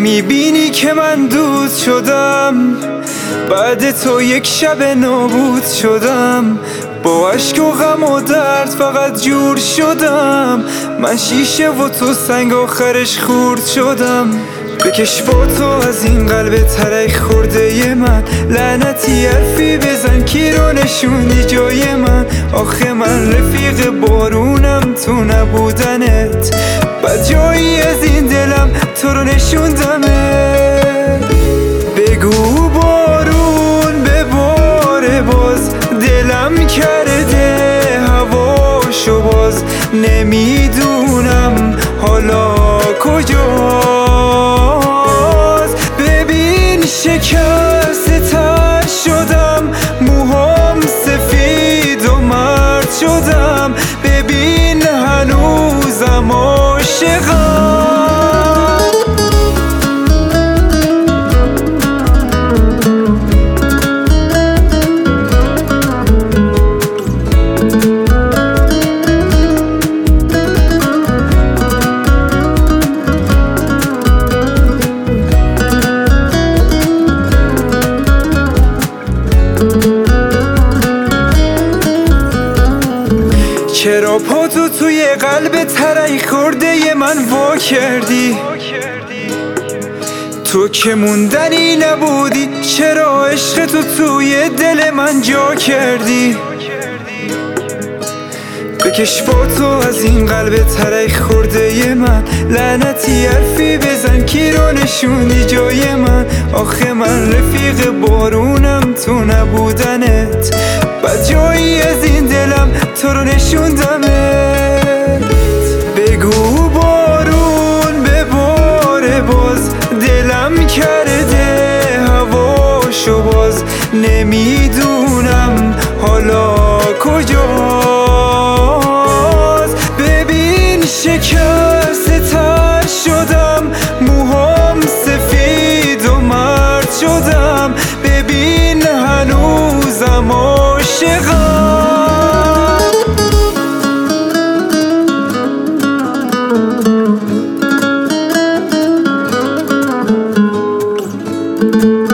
نمیبینی که من دوست شدم، بعد تو یک شب نابود شدم، با عشق و غم و درد فقط جور شدم. من شیشه و تو سنگ آخرش خورد شدم. بکش با تو از این قلب ترک خورده من، لعنتی حرفی بزن کی رو نشوندی جای من. آخه من رفیق بارونم تو نبودنت، بعد جایی از این دلم تو رو نشوندمت. بگو بارون بباره باز، دلم کرده هواشو باز، نمیدونم حالا کجاست. ببین شکست تر شدم، موهام سفید و مرد شدم، ببین هنوزم عاشقم. چرا پاتو توی قلب ترک خورده من وا کردی؟ تو که موندنی نبودی، چرا عشق تو توی دل من جا کردی؟ بکش با تو از این قلب ترک خورده من، لعنتی حرفی بزن کی رو نشوندی جای من. آخه من رفیق بارونم تو نبودنت، بعد جایی از این دلم تو رو نشوندمت. بگو بارون بباره باز، دلم کرده هواشو باز، نمیدونم حالا کجاست. ببین شکست تر شدم، موهام سفید و مرد شدم، ببین هنوزم عاشقم.